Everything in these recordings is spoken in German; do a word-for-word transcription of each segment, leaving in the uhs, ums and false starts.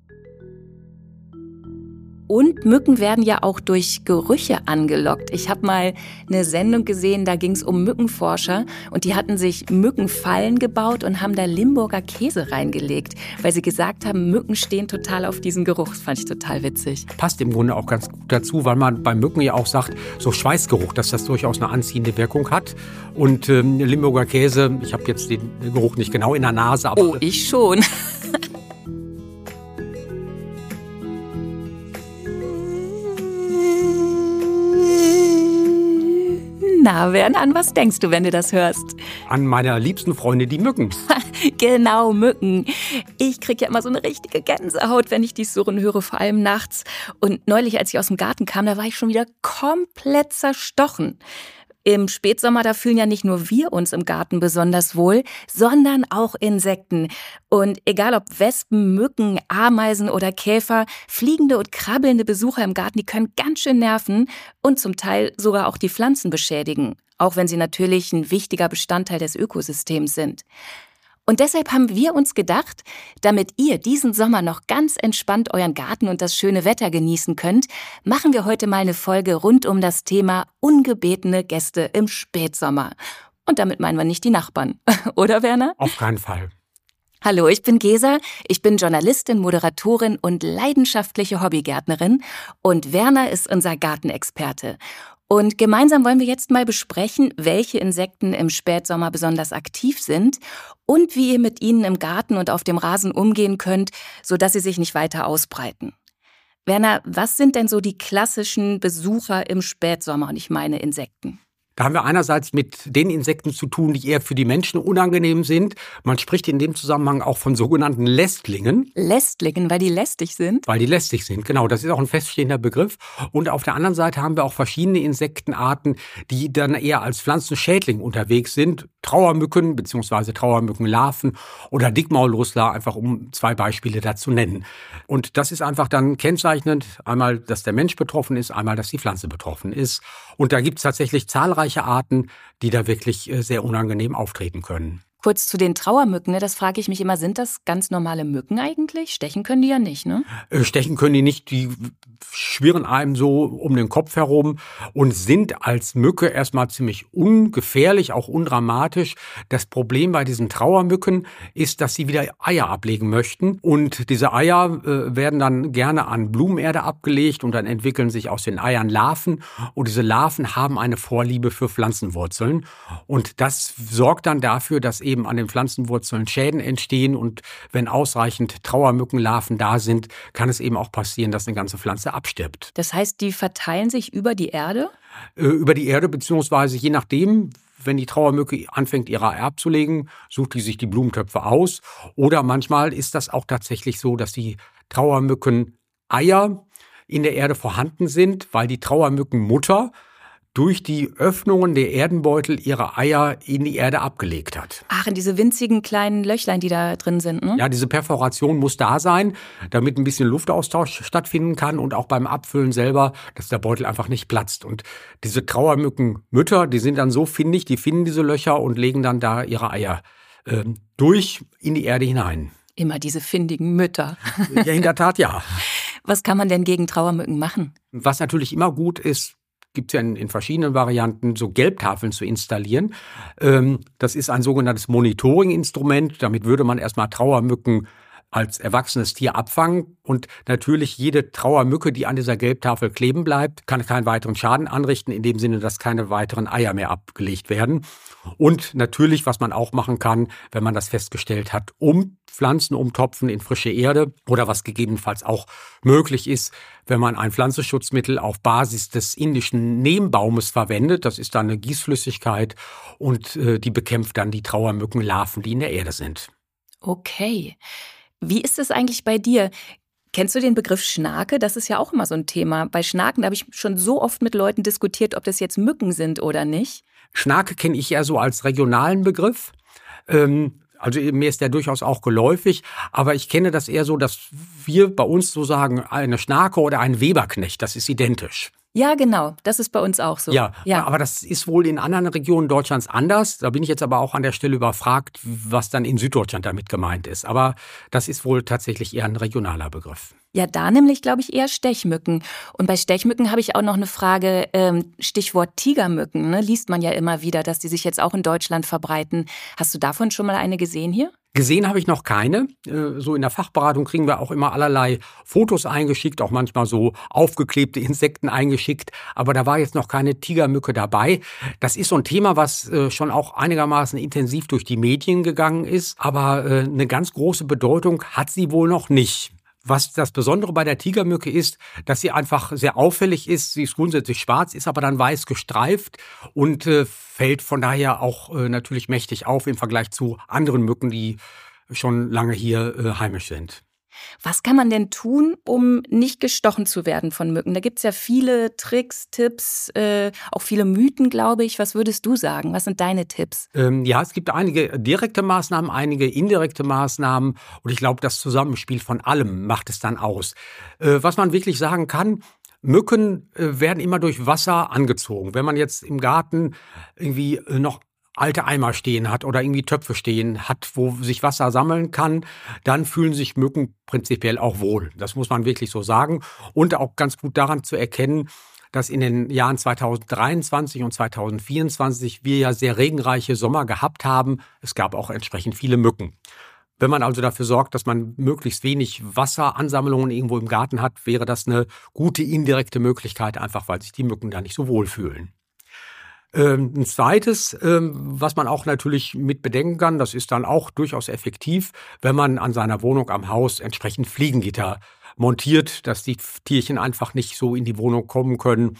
Und Mücken werden ja auch durch Gerüche angelockt. Ich habe mal eine Sendung gesehen, da ging es um Mückenforscher und die hatten sich Mückenfallen gebaut und haben da Limburger Käse reingelegt, weil sie gesagt haben, Mücken stehen total auf diesen Geruch. Das fand ich total witzig. Passt im Grunde auch ganz gut dazu, weil man bei Mücken ja auch sagt, so Schweißgeruch, dass das durchaus eine anziehende Wirkung hat. Und ähm, Limburger Käse, ich habe jetzt den Geruch nicht genau in der Nase, aber... Oh, ich schon. Na, Werner, an was denkst du, wenn du das hörst? An meine liebsten Freunde, die Mücken. Genau, Mücken. Ich krieg ja immer so eine richtige Gänsehaut, wenn ich die surren höre, vor allem nachts. Und neulich, als ich aus dem Garten kam, da war ich schon wieder komplett zerstochen. Im Spätsommer, da fühlen ja nicht nur wir uns im Garten besonders wohl, sondern auch Insekten. Und egal ob Wespen, Mücken, Ameisen oder Käfer, fliegende und krabbelnde Besucher im Garten, die können ganz schön nerven und zum Teil sogar auch die Pflanzen beschädigen, auch wenn sie natürlich ein wichtiger Bestandteil des Ökosystems sind. Und deshalb haben wir uns gedacht, damit ihr diesen Sommer noch ganz entspannt euren Garten und das schöne Wetter genießen könnt, machen wir heute mal eine Folge rund um das Thema ungebetene Gäste im Spätsommer. Und damit meinen wir nicht die Nachbarn. Oder, Werner? Auf keinen Fall. Hallo, ich bin Gesa, ich bin Journalistin, Moderatorin und leidenschaftliche Hobbygärtnerin. Und Werner ist unser Gartenexperte. Und gemeinsam wollen wir jetzt mal besprechen, welche Insekten im Spätsommer besonders aktiv sind und wie ihr mit ihnen im Garten und auf dem Rasen umgehen könnt, sodass sie sich nicht weiter ausbreiten. Werner, was sind denn so die klassischen Besucher im Spätsommer? Und ich meine Insekten. Da haben wir einerseits mit den Insekten zu tun, die eher für die Menschen unangenehm sind. Man spricht in dem Zusammenhang auch von sogenannten Lästlingen. Lästlingen, weil die lästig sind? Weil die lästig sind, genau. Das ist auch ein feststehender Begriff. Und auf der anderen Seite haben wir auch verschiedene Insektenarten, die dann eher als Pflanzenschädling unterwegs sind. Trauermücken bzw. Trauermückenlarven oder Dickmaulrüssler, einfach um zwei Beispiele dazu nennen. Und das ist einfach dann kennzeichnend. Einmal, dass der Mensch betroffen ist, einmal, dass die Pflanze betroffen ist. Und da gibt es tatsächlich zahlreiche Arten, die da wirklich sehr unangenehm auftreten können. Kurz zu den Trauermücken, ne? Das frage ich mich immer, sind das ganz normale Mücken eigentlich? Stechen können die ja nicht, ne? Stechen können die nicht, die schwirren einem so um den Kopf herum und sind als Mücke erstmal ziemlich ungefährlich, auch undramatisch. Das Problem bei diesen Trauermücken ist, dass sie wieder Eier ablegen möchten. Und diese Eier äh, werden dann gerne an Blumenerde abgelegt und dann entwickeln sich aus den Eiern Larven. Und diese Larven haben eine Vorliebe für Pflanzenwurzeln. Und das sorgt dann dafür, dass eben an den Pflanzenwurzeln Schäden entstehen. Und wenn ausreichend Trauermückenlarven da sind, kann es eben auch passieren, dass eine ganze Pflanze abstirbt. Das heißt, die verteilen sich über die Erde? Äh, über die Erde, beziehungsweise je nachdem, wenn die Trauermücke anfängt, ihre Eier abzulegen, sucht die sich die Blumentöpfe aus. Oder manchmal ist das auch tatsächlich so, dass die Trauermücken-Eier in der Erde vorhanden sind, weil die Trauermückenmutter durch die Öffnungen der Erdenbeutel ihre Eier in die Erde abgelegt hat. Ach, in diese winzigen kleinen Löchlein, die da drin sind, ne? Ja, diese Perforation muss da sein, damit ein bisschen Luftaustausch stattfinden kann und auch beim Abfüllen selber, dass der Beutel einfach nicht platzt. Und diese Trauermückenmütter, die sind dann so findig, die finden diese Löcher und legen dann da ihre Eier äh, durch in die Erde hinein. Immer diese findigen Mütter. Ja, in der Tat, ja. Was kann man denn gegen Trauermücken machen? Was natürlich immer gut ist, gibt es ja in, in verschiedenen Varianten, so Gelbtafeln zu installieren. Ähm, das ist ein sogenanntes Monitoring-Instrument. Damit würde man erstmal Trauermücken als erwachsenes Tier abfangen. Und natürlich jede Trauermücke, die an dieser Gelbtafel kleben bleibt, kann keinen weiteren Schaden anrichten, in dem Sinne, dass keine weiteren Eier mehr abgelegt werden. Und natürlich, was man auch machen kann, wenn man das festgestellt hat, um Pflanzen umtopfen in frische Erde oder was gegebenenfalls auch möglich ist, wenn man ein Pflanzenschutzmittel auf Basis des indischen Nehmbaumes verwendet. Das ist dann eine Gießflüssigkeit und äh, die bekämpft dann die Trauermückenlarven, die in der Erde sind. Okay. Wie ist es eigentlich bei dir? Kennst du den Begriff Schnake? Das ist ja auch immer so ein Thema. Bei Schnaken, da habe ich schon so oft mit Leuten diskutiert, ob das jetzt Mücken sind oder nicht. Schnake kenne ich eher so als regionalen Begriff. Ähm, also mir ist der durchaus auch geläufig. Aber ich kenne das eher so, dass wir bei uns so sagen, eine Schnake oder ein Weberknecht, das ist identisch. Ja, genau. Das ist bei uns auch so. Ja, ja, aber das ist wohl in anderen Regionen Deutschlands anders. Da bin ich jetzt aber auch an der Stelle überfragt, was dann in Süddeutschland damit gemeint ist. Aber das ist wohl tatsächlich eher ein regionaler Begriff. Ja, da nämlich, glaube ich, eher Stechmücken. Und bei Stechmücken habe ich auch noch eine Frage, ähm, Stichwort Tigermücken. Ne? Liest man ja immer wieder, dass die sich jetzt auch in Deutschland verbreiten. Hast du davon schon mal eine gesehen hier? Gesehen habe ich noch keine. So in der Fachberatung kriegen wir auch immer allerlei Fotos eingeschickt, auch manchmal so aufgeklebte Insekten eingeschickt. Aber da war jetzt noch keine Tigermücke dabei. Das ist so ein Thema, was schon auch einigermaßen intensiv durch die Medien gegangen ist. Aber eine ganz große Bedeutung hat sie wohl noch nicht. Was das Besondere bei der Tigermücke ist, dass sie einfach sehr auffällig ist. Sie ist grundsätzlich schwarz, ist aber dann weiß gestreift und äh, fällt von daher auch äh, natürlich mächtig auf im Vergleich zu anderen Mücken, die schon lange hier äh, heimisch sind. Was kann man denn tun, um nicht gestochen zu werden von Mücken? Da gibt es ja viele Tricks, Tipps, äh, auch viele Mythen, glaube ich. Was würdest du sagen? Was sind deine Tipps? Ähm, ja, es gibt einige direkte Maßnahmen, einige indirekte Maßnahmen. Und ich glaube, das Zusammenspiel von allem macht es dann aus. Äh, was man wirklich sagen kann, Mücken äh, werden immer durch Wasser angezogen. Wenn man jetzt im Garten irgendwie äh, noch alte Eimer stehen hat oder irgendwie Töpfe stehen hat, wo sich Wasser sammeln kann, dann fühlen sich Mücken prinzipiell auch wohl. Das muss man wirklich so sagen. Und auch ganz gut daran zu erkennen, dass in den Jahren zweitausenddreiundzwanzig und zweitausendvierundzwanzig wir ja sehr regenreiche Sommer gehabt haben. Es gab auch entsprechend viele Mücken. Wenn man also dafür sorgt, dass man möglichst wenig Wasseransammlungen irgendwo im Garten hat, wäre das eine gute indirekte Möglichkeit, einfach weil sich die Mücken da nicht so wohlfühlen. Ein zweites, was man auch natürlich mit bedenken kann, das ist dann auch durchaus effektiv, wenn man an seiner Wohnung am Haus entsprechend Fliegengitter montiert, dass die Tierchen einfach nicht so in die Wohnung kommen können.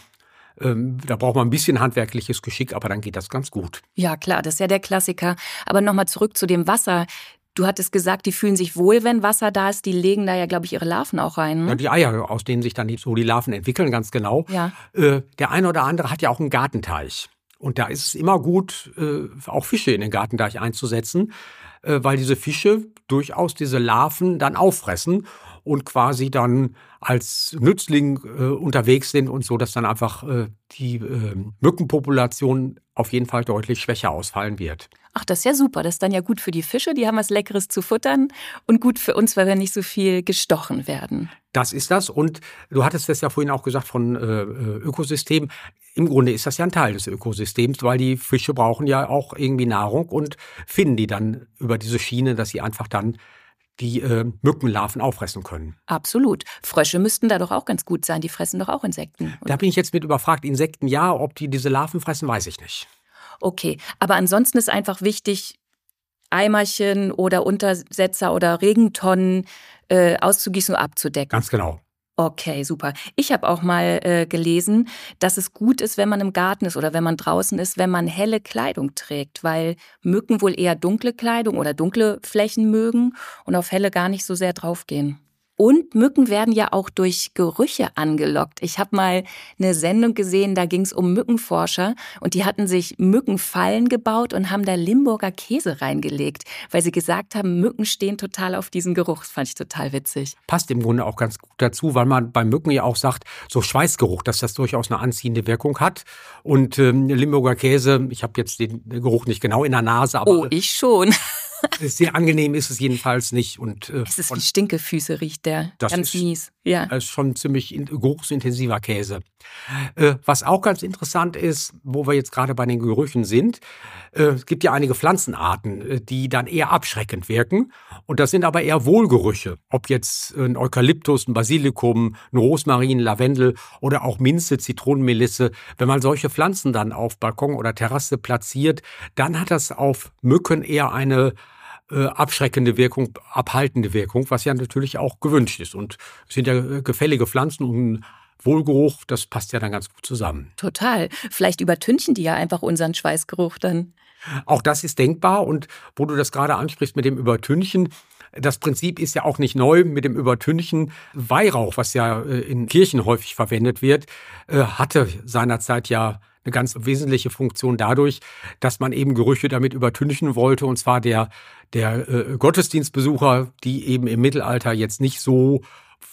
Da braucht man ein bisschen handwerkliches Geschick, aber dann geht das ganz gut. Ja, klar, das ist ja der Klassiker. Aber nochmal zurück zu dem Wasser. Du hattest gesagt, die fühlen sich wohl, wenn Wasser da ist. Die legen da ja, glaube ich, ihre Larven auch rein. Ne? Ja, die Eier, aus denen sich dann so die Larven entwickeln, ganz genau. Ja. Der eine oder andere hat ja auch einen Gartenteich. Und da ist es immer gut, auch Fische in den Gartenteich einzusetzen, weil diese Fische durchaus diese Larven dann auffressen und quasi dann als Nützling unterwegs sind und so, dass dann einfach die Mückenpopulation auf jeden Fall deutlich schwächer ausfallen wird. Ach, das ist ja super. Das ist dann ja gut für die Fische, die haben was Leckeres zu futtern und gut für uns, weil wir nicht so viel gestochen werden. Das ist das. Und du hattest es ja vorhin auch gesagt von äh, Ökosystem. Im Grunde ist das ja ein Teil des Ökosystems, weil die Fische brauchen ja auch irgendwie Nahrung und finden die dann über diese Schiene, dass sie einfach dann die äh, Mückenlarven auffressen können. Absolut. Frösche müssten da doch auch ganz gut sein. Die fressen doch auch Insekten. Da bin ich jetzt mit überfragt. Insekten ja, ob die diese Larven fressen, weiß ich nicht. Okay, aber ansonsten ist einfach wichtig, Eimerchen oder Untersetzer oder Regentonnen äh, auszugießen und abzudecken. Ganz genau. Okay, super. Ich habe auch mal äh, gelesen, dass es gut ist, wenn man im Garten ist oder wenn man draußen ist, wenn man helle Kleidung trägt, weil Mücken wohl eher dunkle Kleidung oder dunkle Flächen mögen und auf helle gar nicht so sehr draufgehen. Und Mücken werden ja auch durch Gerüche angelockt. Ich habe mal eine Sendung gesehen, da ging es um Mückenforscher und die hatten sich Mückenfallen gebaut und haben da Limburger Käse reingelegt, weil sie gesagt haben, Mücken stehen total auf diesen Geruch. Das fand ich total witzig. Passt im Grunde auch ganz gut dazu, weil man bei Mücken ja auch sagt, so Schweißgeruch, dass das durchaus eine anziehende Wirkung hat. Und ähm, Limburger Käse, ich habe jetzt den Geruch nicht genau in der Nase, aber oh, ich schon. Sehr angenehm ist es jedenfalls nicht. Und, äh, es ist wie Stinkefüße, riecht der. Das ganz ist, mies. Ja. Das ist schon ziemlich in, geruchsintensiver Käse. Äh, was auch ganz interessant ist, wo wir jetzt gerade bei den Gerüchen sind, äh, es gibt ja einige Pflanzenarten, die dann eher abschreckend wirken. Und das sind aber eher Wohlgerüche. Ob jetzt ein Eukalyptus, ein Basilikum, ein Rosmarin, Lavendel oder auch Minze, Zitronenmelisse. Wenn man solche Pflanzen dann auf Balkon oder Terrasse platziert, dann hat das auf Mücken eher eine Äh, abschreckende Wirkung, abhaltende Wirkung, was ja natürlich auch gewünscht ist. Und es sind ja gefällige Pflanzen und Wohlgeruch, das passt ja dann ganz gut zusammen. Total. Vielleicht übertünchen die ja einfach unseren Schweißgeruch dann. Auch das ist denkbar. Und wo du das gerade ansprichst mit dem Übertünchen, das Prinzip ist ja auch nicht neu mit dem Übertünchen. Weihrauch, was ja in Kirchen häufig verwendet wird, hatte seinerzeit ja eine ganz wesentliche Funktion dadurch, dass man eben Gerüche damit übertünchen wollte, und zwar der, der äh, Gottesdienstbesucher, die eben im Mittelalter jetzt nicht so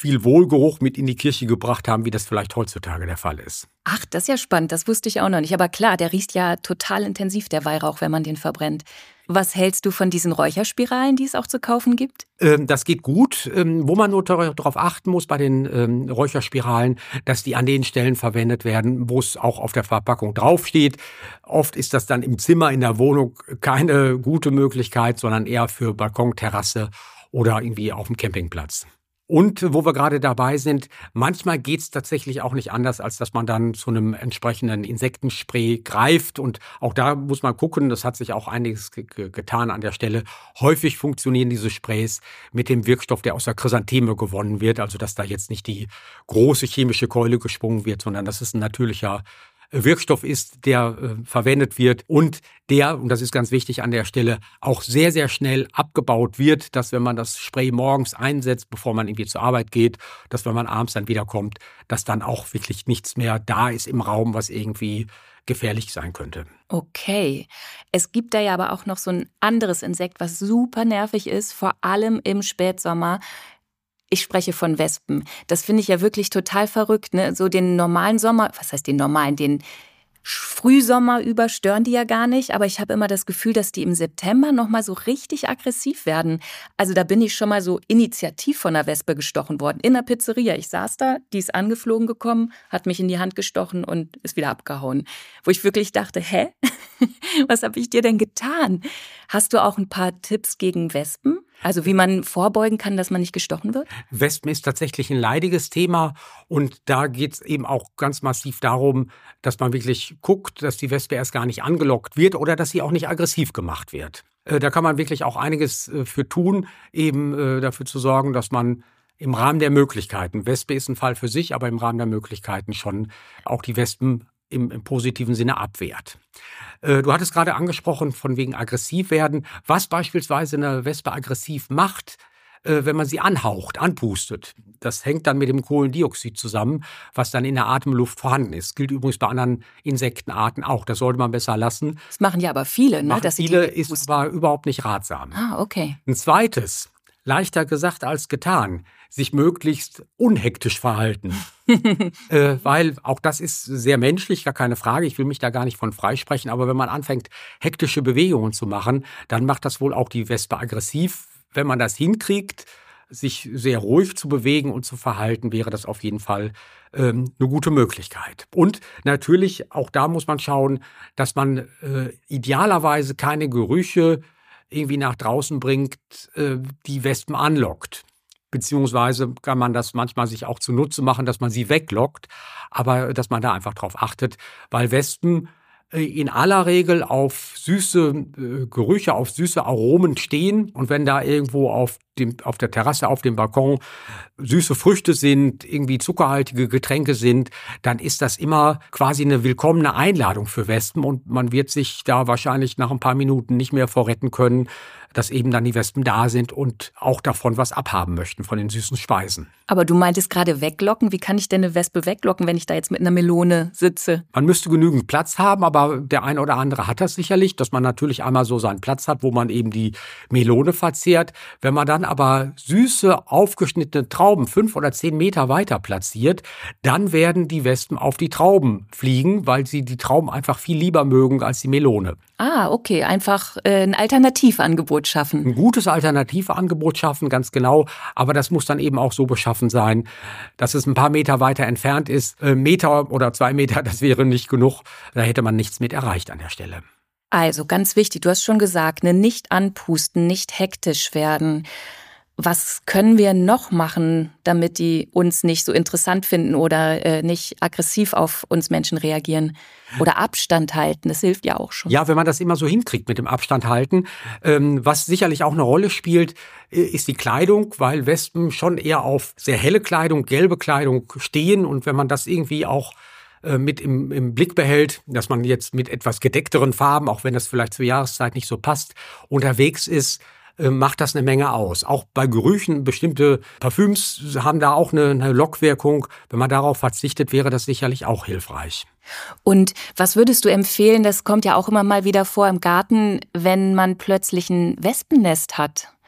viel Wohlgeruch mit in die Kirche gebracht haben, wie das vielleicht heutzutage der Fall ist. Ach, das ist ja spannend, das wusste ich auch noch nicht. Aber klar, der riecht ja total intensiv, der Weihrauch, wenn man den verbrennt. Was hältst du von diesen Räucherspiralen, die es auch zu kaufen gibt? Ähm, das geht gut. Ähm, wo man nur darauf achten muss bei den ähm, Räucherspiralen, dass die an den Stellen verwendet werden, wo es auch auf der Verpackung draufsteht. Oft ist das dann im Zimmer, in der Wohnung keine gute Möglichkeit, sondern eher für Balkon, Terrasse oder irgendwie auf dem Campingplatz. Und wo wir gerade dabei sind, manchmal geht es tatsächlich auch nicht anders, als dass man dann zu einem entsprechenden Insektenspray greift. Und auch da muss man gucken, das hat sich auch einiges ge- getan an der Stelle. Häufig funktionieren diese Sprays mit dem Wirkstoff, der aus der Chrysantheme gewonnen wird. Also dass da jetzt nicht die große chemische Keule gesprungen wird, sondern das ist ein natürlicher Wirkstoff ist, der äh, verwendet wird und der, und das ist ganz wichtig an der Stelle, auch sehr, sehr schnell abgebaut wird, dass wenn man das Spray morgens einsetzt, bevor man irgendwie zur Arbeit geht, dass wenn man abends dann wiederkommt, dass dann auch wirklich nichts mehr da ist im Raum, was irgendwie gefährlich sein könnte. Okay. Es gibt da ja aber auch noch so ein anderes Insekt, was super nervig ist, vor allem im Spätsommer. Ich spreche von Wespen. Das finde ich ja wirklich total verrückt, ne? So den normalen Sommer, was heißt den normalen, den Frühsommer über stören die ja gar nicht, aber ich habe immer das Gefühl, dass die im September nochmal so richtig aggressiv werden. Also da bin ich schon mal so initiativ von einer Wespe gestochen worden, in der Pizzeria. Ich saß da, die ist angeflogen gekommen, hat mich in die Hand gestochen und ist wieder abgehauen. Wo ich wirklich dachte, hä? Was habe ich dir denn getan? Hast du auch ein paar Tipps gegen Wespen? Also wie man vorbeugen kann, dass man nicht gestochen wird? Wespen ist tatsächlich ein leidiges Thema und da geht es eben auch ganz massiv darum, dass man wirklich guckt, dass die Wespe erst gar nicht angelockt wird oder dass sie auch nicht aggressiv gemacht wird. Äh, da kann man wirklich auch einiges äh, für tun, eben äh, dafür zu sorgen, dass man im Rahmen der Möglichkeiten, Wespe ist ein Fall für sich, aber im Rahmen der Möglichkeiten schon auch die Wespen im, im positiven Sinne abwehrt. Äh, du hattest gerade angesprochen, von wegen aggressiv werden. Was beispielsweise eine Wespe aggressiv macht, äh, wenn man sie anhaucht, anpustet. Das hängt dann mit dem Kohlendioxid zusammen, was dann in der Atemluft vorhanden ist. Gilt übrigens bei anderen Insektenarten auch. Das sollte man besser lassen. Das machen ja aber viele, ne? Machen Dass sie viele die ist pusten. aber überhaupt nicht ratsam. Ah, okay. Ein zweites, leichter gesagt als getan, sich möglichst unhektisch verhalten. äh, weil auch das ist sehr menschlich, gar keine Frage. Ich will mich da gar nicht von freisprechen. Aber wenn man anfängt, hektische Bewegungen zu machen, dann macht das wohl auch die Wespe aggressiv. Wenn man das hinkriegt, sich sehr ruhig zu bewegen und zu verhalten, wäre das auf jeden Fall ähm, eine gute Möglichkeit. Und natürlich, auch da muss man schauen, dass man äh, idealerweise keine Gerüche irgendwie nach draußen bringt, äh, die Wespen anlockt. Beziehungsweise kann man das manchmal sich auch zunutze machen, dass man sie weglockt, aber dass man da einfach drauf achtet, weil Wespen äh, in aller Regel auf süße äh, Gerüche, auf süße Aromen stehen und wenn da irgendwo auf dem, auf der Terrasse, auf dem Balkon süße Früchte sind, irgendwie zuckerhaltige Getränke sind, dann ist das immer quasi eine willkommene Einladung für Wespen und man wird sich da wahrscheinlich nach ein paar Minuten nicht mehr vorretten können, dass eben dann die Wespen da sind und auch davon was abhaben möchten, von den süßen Speisen. Aber du meintest gerade weglocken. Wie kann ich denn eine Wespe weglocken, wenn ich da jetzt mit einer Melone sitze? Man müsste genügend Platz haben, aber der eine oder andere hat das sicherlich, dass man natürlich einmal so seinen Platz hat, wo man eben die Melone verzehrt. Wenn man dann aber süße, aufgeschnittene Trauben fünf oder zehn Meter weiter platziert, dann werden die Wespen auf die Trauben fliegen, weil sie die Trauben einfach viel lieber mögen als die Melone. Ah, okay. Einfach äh, ein Alternativangebot schaffen. Ein gutes Alternativangebot schaffen, ganz genau. Aber das muss dann eben auch so beschaffen sein, dass es ein paar Meter weiter entfernt ist. Äh, Meter oder zwei Meter, das wäre nicht genug. Da hätte man nichts mit erreicht an der Stelle. Also ganz wichtig, du hast schon gesagt, ne, nicht anpusten, nicht hektisch werden. Was können wir noch machen, damit die uns nicht so interessant finden oder äh, nicht aggressiv auf uns Menschen reagieren? Oder Abstand halten, das hilft ja auch schon. Ja, wenn man das immer so hinkriegt mit dem Abstand halten. Ähm, was sicherlich auch eine Rolle spielt, ist die Kleidung, weil Wespen schon eher auf sehr helle Kleidung, gelbe Kleidung stehen. Und wenn man das irgendwie auch äh, mit im, im Blick behält, dass man jetzt mit etwas gedeckteren Farben, auch wenn das vielleicht zur Jahreszeit nicht so passt, unterwegs ist, macht das eine Menge aus. Auch bei Gerüchen, bestimmte Parfüms haben da auch eine, eine Lockwirkung. Wenn man darauf verzichtet, wäre das sicherlich auch hilfreich. Und was würdest du empfehlen, das kommt ja auch immer mal wieder vor im Garten, wenn man plötzlich ein Wespennest hat?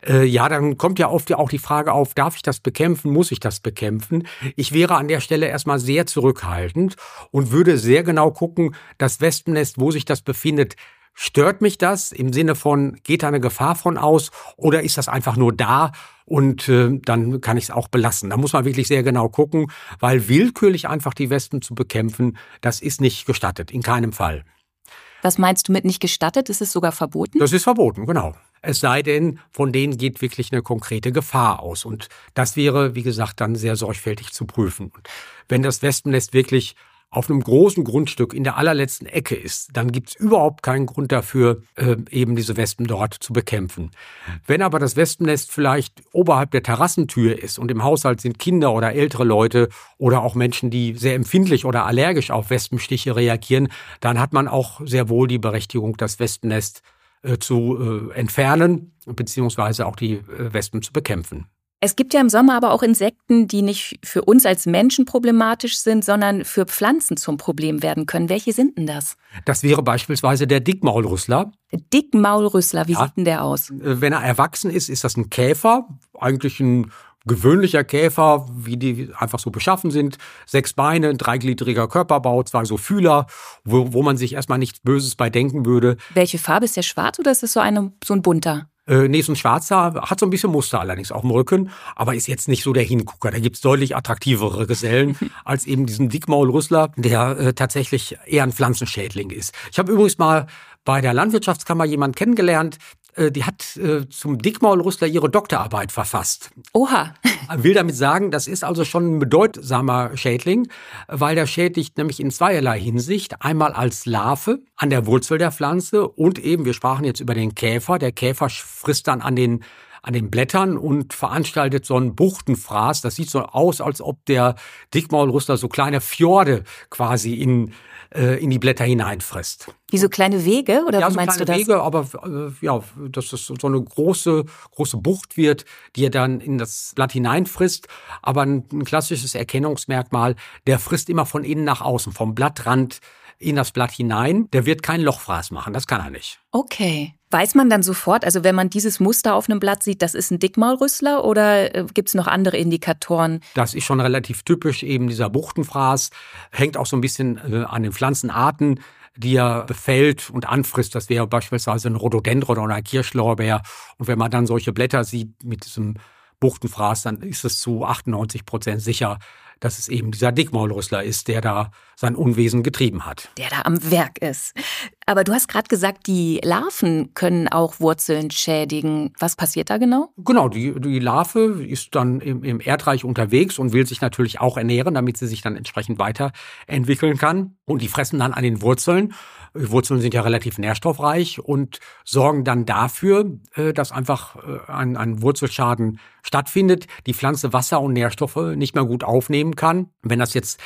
Äh, ja, dann kommt ja oft ja auch die Frage auf, darf ich das bekämpfen, muss ich das bekämpfen? Ich wäre an der Stelle erstmal sehr zurückhaltend und würde sehr genau gucken, das Wespennest, wo sich das befindet, stört mich das im Sinne von, geht da eine Gefahr von aus oder ist das einfach nur da und äh, dann kann ich es auch belassen. Da muss man wirklich sehr genau gucken, weil willkürlich einfach die Wespen zu bekämpfen, das ist nicht gestattet, in keinem Fall. Was meinst du mit nicht gestattet? Ist es sogar verboten? Das ist verboten, genau. Es sei denn, von denen geht wirklich eine konkrete Gefahr aus. Und das wäre, wie gesagt, dann sehr sorgfältig zu prüfen. Und wenn das Wespennest wirklich auf einem großen Grundstück in der allerletzten Ecke ist, dann gibt es überhaupt keinen Grund dafür, äh, eben diese Wespen dort zu bekämpfen. Wenn aber das Wespennest vielleicht oberhalb der Terrassentür ist und im Haushalt sind Kinder oder ältere Leute oder auch Menschen, die sehr empfindlich oder allergisch auf Wespenstiche reagieren, dann hat man auch sehr wohl die Berechtigung, das Wespennest äh, zu äh, entfernen beziehungsweise auch die äh, Wespen zu bekämpfen. Es gibt ja im Sommer aber auch Insekten, die nicht für uns als Menschen problematisch sind, sondern für Pflanzen zum Problem werden können. Welche sind denn das? Das wäre beispielsweise der Dickmaulrüssler. Der Dickmaulrüssler, wie ja. sieht denn der aus? Wenn er erwachsen ist, ist das ein Käfer, eigentlich ein gewöhnlicher Käfer, wie die einfach so beschaffen sind. Sechs Beine, ein dreigliedriger Körperbau, zwei so Fühler, wo, wo man sich erstmal nichts Böses bei denken würde. Welche Farbe ist der, schwarz oder ist es so, eine, so ein bunter? Äh, nee, so ein schwarzer, hat so ein bisschen Muster allerdings auf dem Rücken, aber ist jetzt nicht so der Hingucker. Da gibt's deutlich attraktivere Gesellen als eben diesen Dickmaulrüssler, der äh, tatsächlich eher ein Pflanzenschädling ist. Ich habe übrigens mal bei der Landwirtschaftskammer jemanden kennengelernt, äh, die hat äh, zum Dickmaulrüssler ihre Doktorarbeit verfasst. Oha. Will damit sagen, das ist also schon ein bedeutsamer Schädling, weil der schädigt nämlich in zweierlei Hinsicht. Einmal als Larve an der Wurzel der Pflanze und eben, wir sprachen jetzt über den Käfer. Der Käfer frisst dann an den an den Blättern und veranstaltet so einen Buchtenfraß. Das sieht so aus, als ob der Dickmaulrüssler so kleine Fjorde quasi in äh, in die Blätter hineinfrisst. Wie so kleine Wege, oder ja, wie so meinst du das? Wege, aber äh, ja, dass das so eine große große Bucht wird, die er dann in das Blatt hineinfrisst. Aber ein, ein klassisches Erkennungsmerkmal, der frisst immer von innen nach außen, vom Blattrand in das Blatt hinein. Der wird keinen Lochfraß machen, das kann er nicht. Okay. Weiß man dann sofort, also wenn man dieses Muster auf einem Blatt sieht, das ist ein Dickmaulrüssler oder äh, gibt es noch andere Indikatoren? Das ist schon relativ typisch, eben dieser Buchtenfraß. Hängt auch so ein bisschen äh, an den Pflanzenarten, die er befällt und anfrisst. Das wäre beispielsweise ein Rhododendron oder ein Kirschlorbeer. Und wenn man dann solche Blätter sieht mit diesem Buchtenfraß, dann ist es zu achtundneunzig Prozent sicher, dass es eben dieser Dickmaulrüssler ist, der da sein Unwesen getrieben hat. Der da am Werk ist. Aber du hast gerade gesagt, die Larven können auch Wurzeln schädigen. Was passiert da genau? Genau, die, die Larve ist dann im, im Erdreich unterwegs und will sich natürlich auch ernähren, damit sie sich dann entsprechend weiterentwickeln kann. Und die fressen dann an den Wurzeln. Die Wurzeln sind ja relativ nährstoffreich und sorgen dann dafür, dass einfach ein, ein Wurzelschaden stattfindet, die Pflanze Wasser und Nährstoffe nicht mehr gut aufnehmen kann. Wenn das jetzt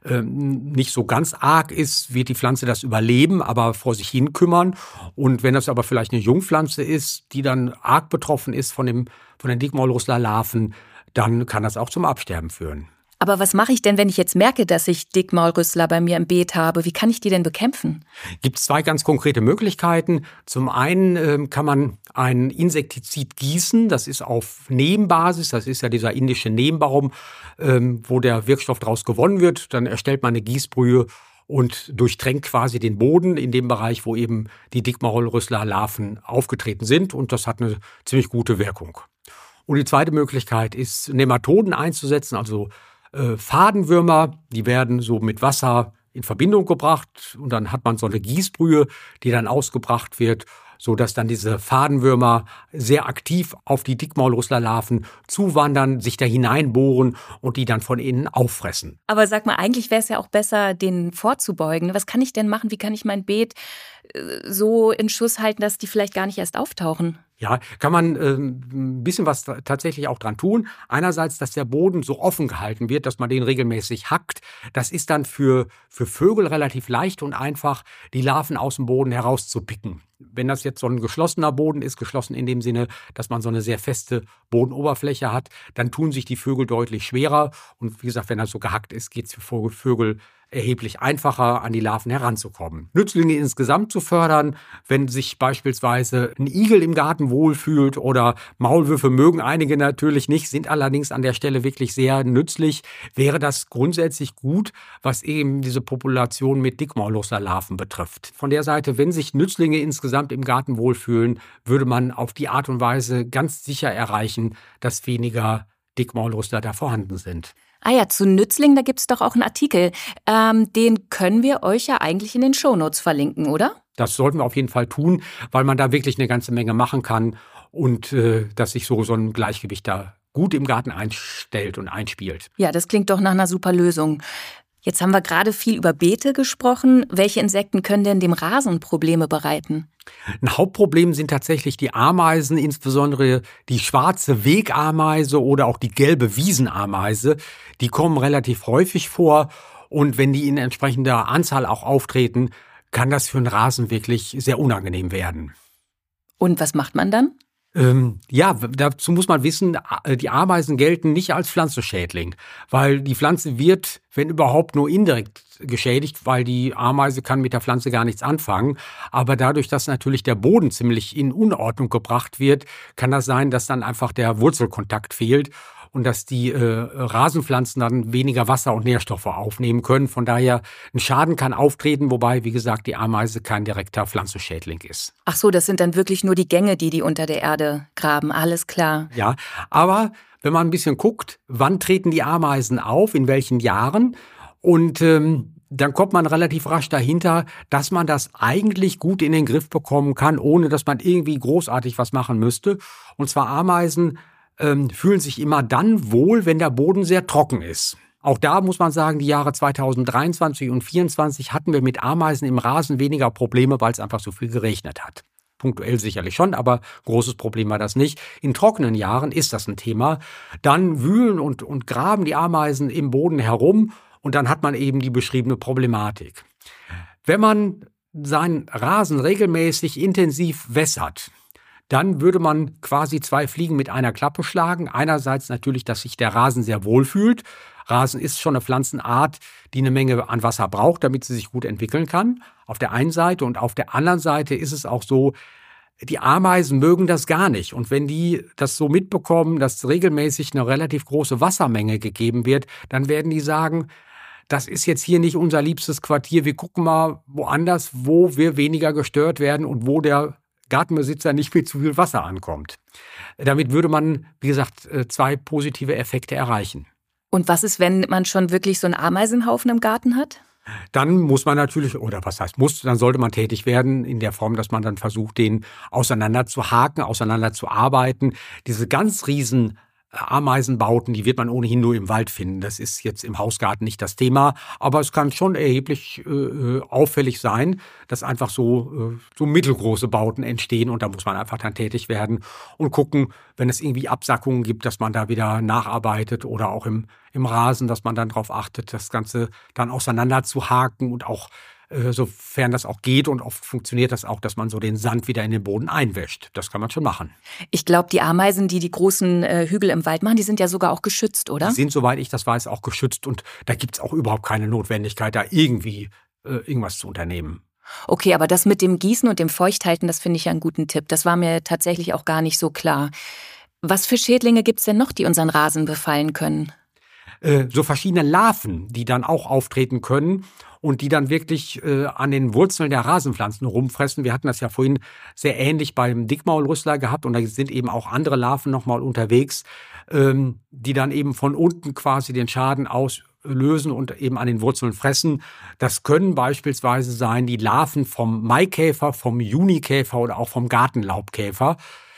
nicht so ganz arg ist, wird die Pflanze das überleben, aber vor sich hin kümmern. Und wenn das aber vielleicht eine Jungpflanze ist, die dann arg betroffen ist von dem von den Dickmaulrüssler-Larven, dann kann das auch zum Absterben führen. Aber was mache ich denn, wenn ich jetzt merke, dass ich Dickmaulrüssler bei mir im Beet habe? Wie kann ich die denn bekämpfen? Gibt es zwei ganz konkrete Möglichkeiten. Zum einen äh, kann man ein Insektizid gießen. Das ist auf Neembasis. Das ist ja dieser indische Neembaum, ähm, wo der Wirkstoff daraus gewonnen wird. Dann erstellt man eine Gießbrühe und durchtränkt quasi den Boden in dem Bereich, wo eben die Dickmaulrüssler-Larven aufgetreten sind. Und das hat eine ziemlich gute Wirkung. Und die zweite Möglichkeit ist, Nematoden einzusetzen, also Äh, Fadenwürmer, die werden so mit Wasser in Verbindung gebracht und dann hat man so eine Gießbrühe, die dann ausgebracht wird, so dass dann diese Fadenwürmer sehr aktiv auf die Dickmaulrüssler-Larven zuwandern, sich da hineinbohren und die dann von innen auffressen. Aber sag mal, eigentlich wäre es ja auch besser, denen vorzubeugen. Was kann ich denn machen? Wie kann ich mein Beet so in Schuss halten, dass die vielleicht gar nicht erst auftauchen? Ja, kann man äh, ein bisschen was tatsächlich auch dran tun. Einerseits, dass der Boden so offen gehalten wird, dass man den regelmäßig hackt. Das ist dann für, für Vögel relativ leicht und einfach, die Larven aus dem Boden herauszupicken. Wenn das jetzt so ein geschlossener Boden ist, geschlossen in dem Sinne, dass man so eine sehr feste Bodenoberfläche hat, dann tun sich die Vögel deutlich schwerer. Und wie gesagt, wenn das so gehackt ist, geht es für Vögel erheblich einfacher, an die Larven heranzukommen. Nützlinge insgesamt zu fördern, wenn sich beispielsweise ein Igel im Garten wohlfühlt oder Maulwürfe mögen einige natürlich nicht, sind allerdings an der Stelle wirklich sehr nützlich, wäre das grundsätzlich gut, was eben diese Population mit Dickmaullusterlarven betrifft. Von der Seite, wenn sich Nützlinge insgesamt im Garten wohlfühlen, würde man auf die Art und Weise ganz sicher erreichen, dass weniger Dickmaulluster da vorhanden sind. Ah ja, zu Nützlingen, da gibt's doch auch einen Artikel. Ähm, den können wir euch ja eigentlich in den Shownotes verlinken, oder? Das sollten wir auf jeden Fall tun, weil man da wirklich eine ganze Menge machen kann und äh, dass sich so, so ein Gleichgewicht da gut im Garten einstellt und einspielt. Ja, das klingt doch nach einer super Lösung. Jetzt haben wir gerade viel über Beete gesprochen. Welche Insekten können denn dem Rasen Probleme bereiten? Ein Hauptproblem sind tatsächlich die Ameisen, insbesondere die schwarze Wegameise oder auch die gelbe Wiesenameise. Die kommen relativ häufig vor und wenn die in entsprechender Anzahl auch auftreten, kann das für einen Rasen wirklich sehr unangenehm werden. Und was macht man dann? Ähm, ja, dazu muss man wissen, die Ameisen gelten nicht als Pflanzenschädling, weil die Pflanze wird, wenn überhaupt, nur indirekt geschädigt, weil die Ameise kann mit der Pflanze gar nichts anfangen. Aber dadurch, dass natürlich der Boden ziemlich in Unordnung gebracht wird, kann das sein, dass dann einfach der Wurzelkontakt fehlt und dass die äh, Rasenpflanzen dann weniger Wasser und Nährstoffe aufnehmen können. Von daher, ein Schaden kann auftreten, wobei, wie gesagt, die Ameise kein direkter Pflanzenschädling ist. Ach so, das sind dann wirklich nur die Gänge, die die unter der Erde graben. Alles klar. Ja, aber wenn man ein bisschen guckt, wann treten die Ameisen auf, in welchen Jahren, und ähm, dann kommt man relativ rasch dahinter, dass man das eigentlich gut in den Griff bekommen kann, ohne dass man irgendwie großartig was machen müsste. Und zwar Ameisen ähm, fühlen sich immer dann wohl, wenn der Boden sehr trocken ist. Auch da muss man sagen, die Jahre zweitausenddreiundzwanzig und zweitausendvierundzwanzig hatten wir mit Ameisen im Rasen weniger Probleme, weil es einfach so viel geregnet hat. Punktuell sicherlich schon, aber großes Problem war das nicht. In trockenen Jahren ist das ein Thema. Dann wühlen und, und graben die Ameisen im Boden herum und dann hat man eben die beschriebene Problematik. Wenn man seinen Rasen regelmäßig intensiv wässert, dann würde man quasi zwei Fliegen mit einer Klappe schlagen. Einerseits natürlich, dass sich der Rasen sehr wohl fühlt. Rasen ist schon eine Pflanzenart, die eine Menge an Wasser braucht, damit sie sich gut entwickeln kann. Auf der einen Seite und auf der anderen Seite ist es auch so, die Ameisen mögen das gar nicht. Und wenn die das so mitbekommen, dass regelmäßig eine relativ große Wassermenge gegeben wird, dann werden die sagen, das ist jetzt hier nicht unser liebstes Quartier. Wir gucken mal woanders, wo wir weniger gestört werden und wo der Gartenbesitzer nicht mit zu viel Wasser ankommt. Damit würde man, wie gesagt, zwei positive Effekte erreichen. Und was ist, wenn man schon wirklich so einen Ameisenhaufen im Garten hat? Dann muss man natürlich, oder was heißt muss, dann sollte man tätig werden in der Form, dass man dann versucht, den auseinander zu haken, auseinander zu arbeiten. Diese ganz riesen Ameisenbauten, die wird man ohnehin nur im Wald finden. Das ist jetzt im Hausgarten nicht das Thema, aber es kann schon erheblich äh, auffällig sein, dass einfach so, äh, so mittelgroße Bauten entstehen und da muss man einfach dann tätig werden und gucken, wenn es irgendwie Absackungen gibt, dass man da wieder nacharbeitet oder auch im, im Rasen, dass man dann darauf achtet, das Ganze dann auseinander zu haken und auch sofern das auch geht, und oft funktioniert das auch, dass man so den Sand wieder in den Boden einwäscht. Das kann man schon machen. Ich glaube, die Ameisen, die die großen äh, Hügel im Wald machen, die sind ja sogar auch geschützt, oder? Die sind, soweit ich das weiß, auch geschützt und da gibt es auch überhaupt keine Notwendigkeit, da irgendwie äh, irgendwas zu unternehmen. Okay, aber das mit dem Gießen und dem Feuchthalten, das finde ich ja einen guten Tipp. Das war mir tatsächlich auch gar nicht so klar. Was für Schädlinge gibt es denn noch, die unseren Rasen befallen können? Äh, so verschiedene Larven, die dann auch auftreten können und die dann wirklich äh, an den Wurzeln der Rasenpflanzen rumfressen. Wir hatten das ja vorhin sehr ähnlich beim Dickmaulrüssler gehabt und da sind eben auch andere Larven nochmal unterwegs, ähm, die dann eben von unten quasi den Schaden auslösen und eben an den Wurzeln fressen. Das können beispielsweise sein die Larven vom Maikäfer, vom Junikäfer oder auch vom Gartenlaubkäfer.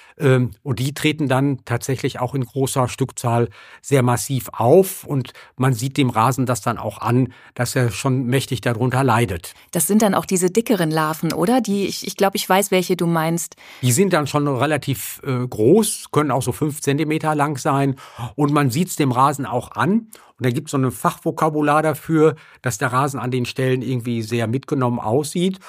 Und die treten dann tatsächlich auch in großer Stückzahl sehr massiv auf. Und man sieht dem Rasen das dann auch an, dass er schon mächtig darunter leidet. Das sind dann auch diese dickeren Larven, oder? Die, ich, ich glaube, ich weiß, welche du meinst. Die sind dann schon relativ äh, groß, können auch so fünf Zentimeter lang sein. Und man sieht es dem Rasen auch an. Und da gibt es so ein Fachvokabular dafür, dass der Rasen an den Stellen irgendwie sehr mitgenommen aussieht.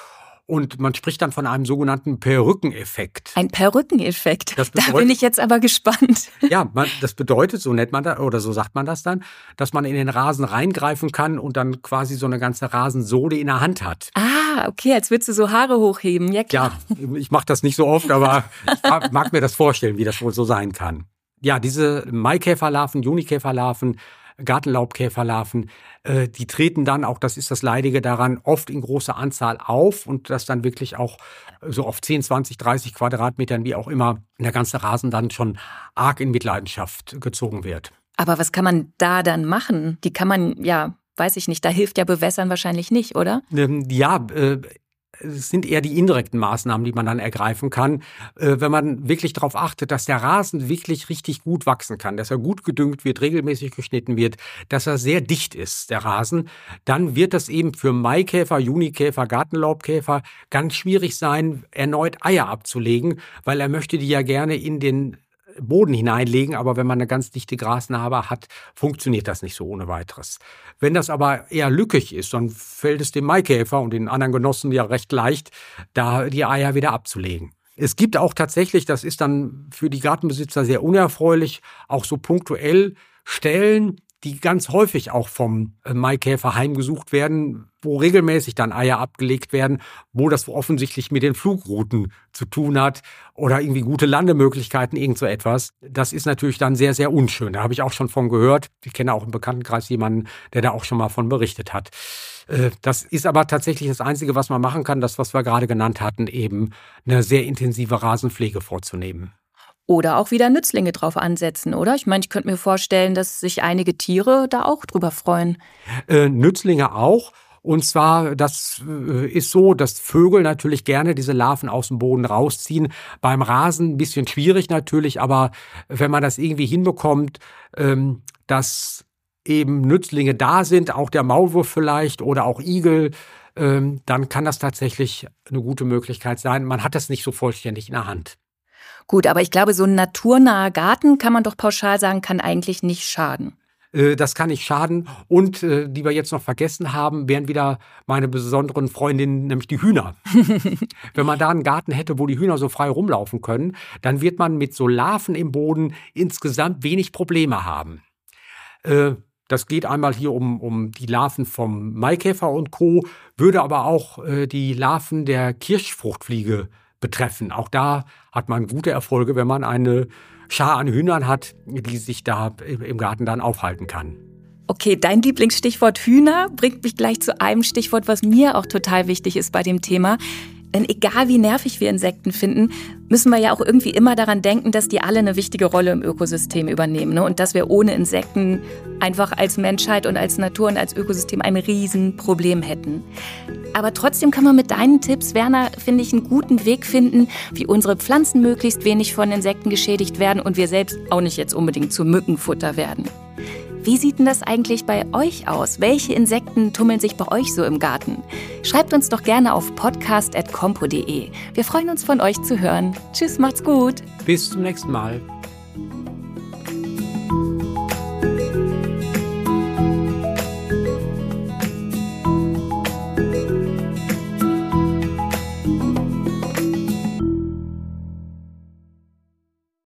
Und man spricht dann von einem sogenannten Perückeneffekt. Ein Perückeneffekt? Das bedeutet, da bin ich jetzt aber gespannt. Ja, man, das bedeutet, so nennt man das, oder so sagt man das dann, dass man in den Rasen reingreifen kann und dann quasi so eine ganze Rasensohle in der Hand hat. Ah, okay, als würdest du so Haare hochheben. Ja, klar. Ja, ich mache das nicht so oft, aber ich mag mir das vorstellen, wie das wohl so sein kann. Ja, diese Maikäferlarven, Junikäferlarven, Gartenlaubkäferlarven, äh, die treten dann auch, das ist das Leidige daran, oft in großer Anzahl auf und das dann wirklich auch so auf zehn, zwanzig, dreißig Quadratmetern, wie auch immer, der ganze Rasen dann schon arg in Mitleidenschaft gezogen wird. Aber was kann man da dann machen? Die kann man, ja, weiß ich nicht, da hilft ja Bewässern wahrscheinlich nicht, oder? Ähm, ja, äh, es sind eher die indirekten Maßnahmen, die man dann ergreifen kann, äh, wenn man wirklich darauf achtet, dass der Rasen wirklich richtig gut wachsen kann, dass er gut gedüngt wird, regelmäßig geschnitten wird, dass er sehr dicht ist, der Rasen. Dann wird das eben für Maikäfer, Junikäfer, Gartenlaubkäfer ganz schwierig sein, erneut Eier abzulegen, weil er möchte die ja gerne in den Boden hineinlegen, aber wenn man eine ganz dichte Grasnarbe hat, funktioniert das nicht so ohne weiteres. Wenn das aber eher lückig ist, dann fällt es dem Maikäfer und den anderen Genossen ja recht leicht, da die Eier wieder abzulegen. Es gibt auch tatsächlich, das ist dann für die Gartenbesitzer sehr unerfreulich, auch so punktuell Stellen, die ganz häufig auch vom Maikäfer heimgesucht werden, wo regelmäßig dann Eier abgelegt werden, wo das offensichtlich mit den Flugrouten zu tun hat oder irgendwie gute Landemöglichkeiten, irgend so etwas. Das ist natürlich dann sehr, sehr unschön. Da habe ich auch schon von gehört. Ich kenne auch im Bekanntenkreis jemanden, der da auch schon mal von berichtet hat. Das ist aber tatsächlich das Einzige, was man machen kann, das, was wir gerade genannt hatten, eben eine sehr intensive Rasenpflege vorzunehmen. Oder auch wieder Nützlinge drauf ansetzen, oder? Ich meine, ich könnte mir vorstellen, dass sich einige Tiere da auch drüber freuen. Äh, Nützlinge auch. Und zwar, das äh, ist so, dass Vögel natürlich gerne diese Larven aus dem Boden rausziehen. Beim Rasen ein bisschen schwierig natürlich, aber wenn man das irgendwie hinbekommt, ähm, dass eben Nützlinge da sind, auch der Maulwurf vielleicht oder auch Igel, ähm, dann kann das tatsächlich eine gute Möglichkeit sein. Man hat das nicht so vollständig in der Hand. Gut, aber ich glaube, so ein naturnaher Garten, kann man doch pauschal sagen, kann eigentlich nicht schaden. Das kann nicht schaden. Und äh, die wir jetzt noch vergessen haben, wären wieder meine besonderen Freundinnen, nämlich die Hühner. Wenn man da einen Garten hätte, wo die Hühner so frei rumlaufen können, dann wird man mit so Larven im Boden insgesamt wenig Probleme haben. Äh, das geht einmal hier um, um die Larven vom Maikäfer und Co., würde aber auch äh, die Larven der Kirschfruchtfliege betreffen. Auch da hat man gute Erfolge, wenn man eine Schar an Hühnern hat, die sich da im Garten dann aufhalten kann. Okay, dein Lieblingsstichwort Hühner bringt mich gleich zu einem Stichwort, was mir auch total wichtig ist bei dem Thema. Denn egal wie nervig wir Insekten finden, müssen wir ja auch irgendwie immer daran denken, dass die alle eine wichtige Rolle im Ökosystem übernehmen, ne? Und dass wir ohne Insekten einfach als Menschheit und als Natur und als Ökosystem ein Riesenproblem hätten. Aber trotzdem kann man mit deinen Tipps, Werner, finde ich, einen guten Weg finden, wie unsere Pflanzen möglichst wenig von Insekten geschädigt werden und wir selbst auch nicht jetzt unbedingt zu Mückenfutter werden. Wie sieht denn das eigentlich bei euch aus? Welche Insekten tummeln sich bei euch so im Garten? Schreibt uns doch gerne auf podcast at compo punkt de. Wir freuen uns, von euch zu hören. Tschüss, macht's gut. Bis zum nächsten Mal.